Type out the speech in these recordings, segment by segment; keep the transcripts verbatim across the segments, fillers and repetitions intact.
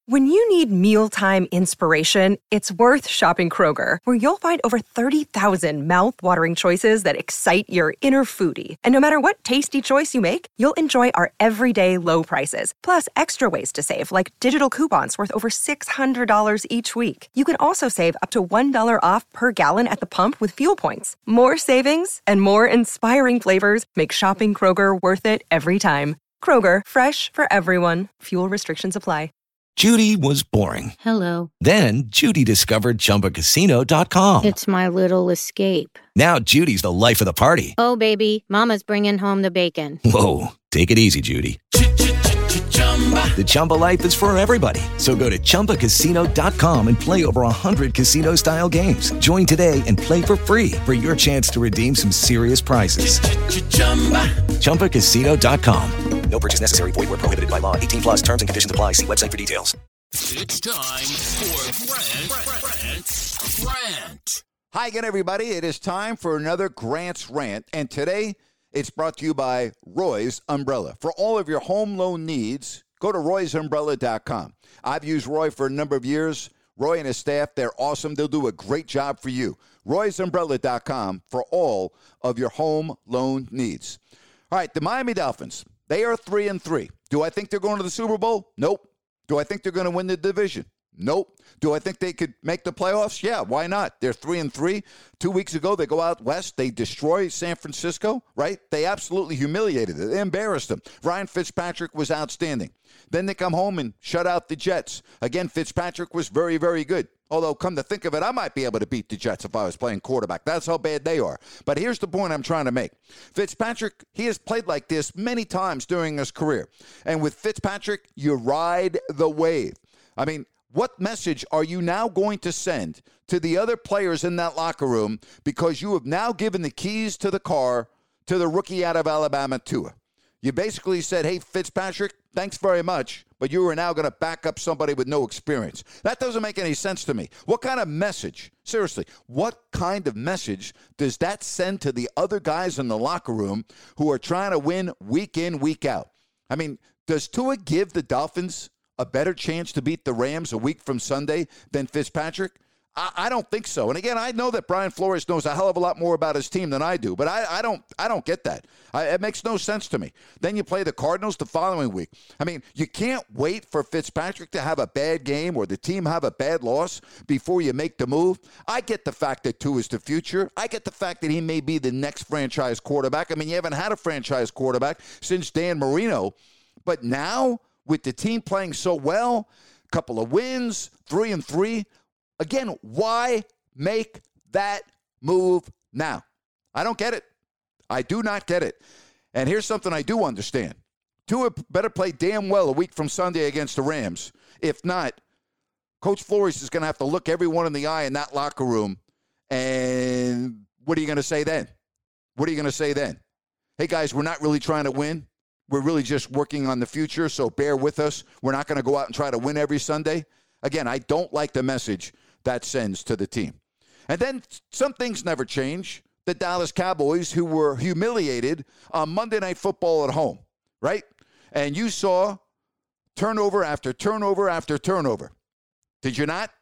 When you need mealtime inspiration, it's worth shopping Kroger, where you'll find over thirty thousand mouth-watering choices that excite your inner foodie. And no matter what tasty choice you make, you'll enjoy our everyday low prices, plus extra ways to save, like digital coupons worth over six hundred dollars each week. You can also save up to one dollar off per gallon at the pump with fuel points. More savings and more inspiring flavors make shopping Kroger worth it every time. Kroger, fresh for everyone. Fuel restrictions apply. Judy was boring. Hello. Then Judy discovered Chumba Casino dot com. It's my little escape. Now Judy's the life of the party. Oh, baby, mama's bringing home the bacon. Whoa, take it easy, Judy. The Chumba life is for everybody. So go to Chumba Casino dot com and play over one hundred casino-style games. Join today and play for free for your chance to redeem some serious prizes. Chumba Casino dot com. No purchase necessary. Void where prohibited by law. eighteen plus terms and conditions apply. See website for details. It's time for Grant, Grant, Grant. Hi again, everybody. It is time for another Grant's Rant. And today, it's brought to you by Roy's Umbrella. For all of your home loan needs, go to roys umbrella dot com. I've used Roy for a number of years. Roy and his staff, they're awesome. They'll do a great job for you. roys umbrella dot com for all of your home loan needs. All right, the Miami Dolphins, they are three and three. Do I think they're going to the Super Bowl? Nope. Do I think they're going to win the division? Nope. Do I think they could make the playoffs? Yeah, why not? They're three and three. Two weeks ago, they go out west. They destroy San Francisco, right? They absolutely humiliated it. They embarrassed them. Ryan Fitzpatrick was outstanding. Then they come home and shut out the Jets. Again, Fitzpatrick was very, very good. Although, come to think of it, I might be able to beat the Jets if I was playing quarterback. That's how bad they are. But here's the point I'm trying to make. Fitzpatrick, he has played like this many times during his career. And with Fitzpatrick, you ride the wave. I mean, what message are you now going to send to the other players in that locker room because you have now given the keys to the car to the rookie out of Alabama, Tua? You basically said, hey, Fitzpatrick, thanks very much, but you are now going to back up somebody with no experience. That doesn't make any sense to me. What kind of message, seriously, what kind of message does that send to the other guys in the locker room who are trying to win week in, week out? I mean, does Tua give the Dolphins a better chance to beat the Rams a week from Sunday than Fitzpatrick? I, I don't think so. And again, I know that Brian Flores knows a hell of a lot more about his team than I do, but I, I don't I don't get that. I, it makes no sense to me. Then you play the Cardinals the following week. I mean, you can't wait for Fitzpatrick to have a bad game or the team have a bad loss before you make the move. I get the fact that Tua is the future. I get the fact that he may be the next franchise quarterback. I mean, you haven't had a franchise quarterback since Dan Marino. But now, with the team playing so well, a couple of wins, three and three, again, why make that move now? I don't get it. I do not get it. And here's something I do understand. Tua better play damn well a week from Sunday against the Rams. If not, Coach Flores is going to have to look everyone in the eye in that locker room. And what are you going to say then? What are you going to say then? Hey, guys, we're not really trying to win. We're really just working on the future, so bear with us. We're not going to go out and try to win every Sunday. Again, I don't like the message that sends to the team. And then some things never change. The Dallas Cowboys, who were humiliated on Monday Night Football at home, right? And you saw turnover after turnover after turnover. Did you not?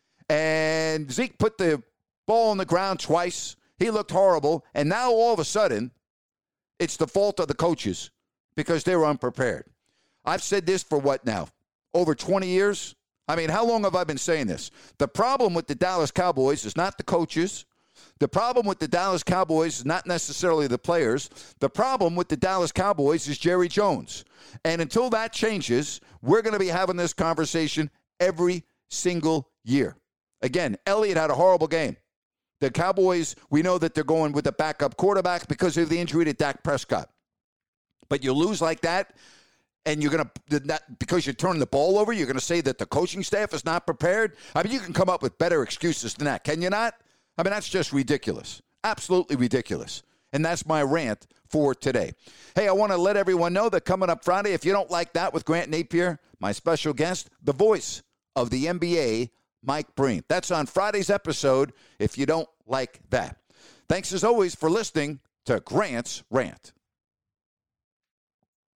And Zeke put the ball on the ground twice. He looked horrible. And now all of a sudden, it's the fault of the coaches because they were unprepared. I've said this for what now? Over twenty years? I mean, how long have I been saying this? The problem with the Dallas Cowboys is not the coaches. The problem with the Dallas Cowboys is not necessarily the players. The problem with the Dallas Cowboys is Jerry Jones. And until that changes, we're going to be having this conversation every single year. Again, Elliott had a horrible game. The Cowboys, we know that they're going with a backup quarterback because of the injury to Dak Prescott. But you lose like that, and you're going to, because you're turning the ball over, you're going to say that the coaching staff is not prepared? I mean, you can come up with better excuses than that, can you not? I mean, that's just ridiculous. Absolutely ridiculous. And that's my rant for today. Hey, I want to let everyone know that coming up Friday, if you don't like that with Grant Napier, my special guest, the voice of the N B A, Mike Breen. That's on Friday's episode if you don't like that. Thanks as always for listening to Grant's Rant.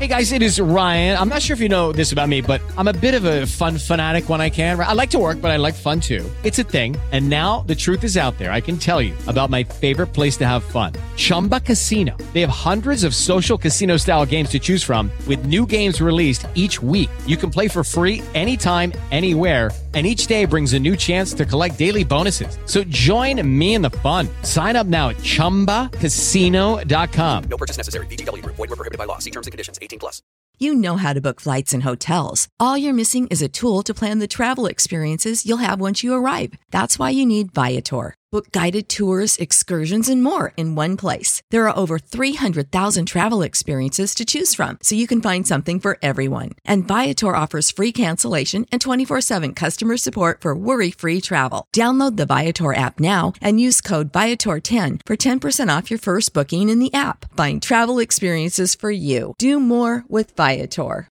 Hey guys, it is Ryan. I'm not sure if you know this about me, but I'm a bit of a fun fanatic when I can. I like to work, but I like fun too. It's a thing. And now the truth is out there. I can tell you about my favorite place to have fun. Chumba Casino. They have hundreds of social casino style games to choose from with new games released each week. You can play for free anytime, anywhere. And each day brings a new chance to collect daily bonuses. So join me in the fun. Sign up now at chumba casino dot com. No purchase necessary. V G W Group. Void where prohibited by law. See terms and conditions. eighteen plus. You know how to book flights and hotels. All you're missing is a tool to plan the travel experiences you'll have once you arrive. That's why you need Viator. Book guided tours, excursions, and more in one place. There are over three hundred thousand travel experiences to choose from, so you can find something for everyone. And Viator offers free cancellation and twenty-four seven customer support for worry-free travel. Download the Viator app now and use code Viator ten for ten percent off your first booking in the app. Find travel experiences for you. Do more with Viator.